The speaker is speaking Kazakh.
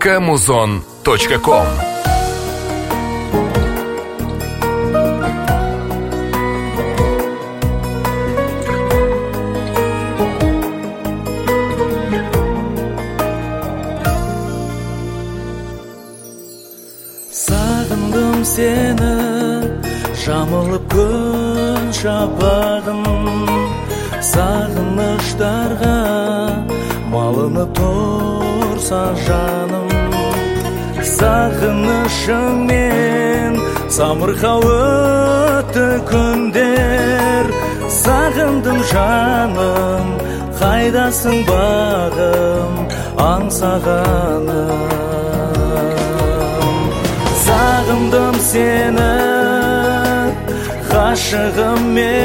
www.muzon.com. Sağındım seni, жамылып күн шапағын, сағыныштарға малынып тұрса жаным. Сағынышыңмен самырқау өтті күндер, сағындым жаным, қайдасың бағым аңсағаным. Сағындым сені, ғашығым мен.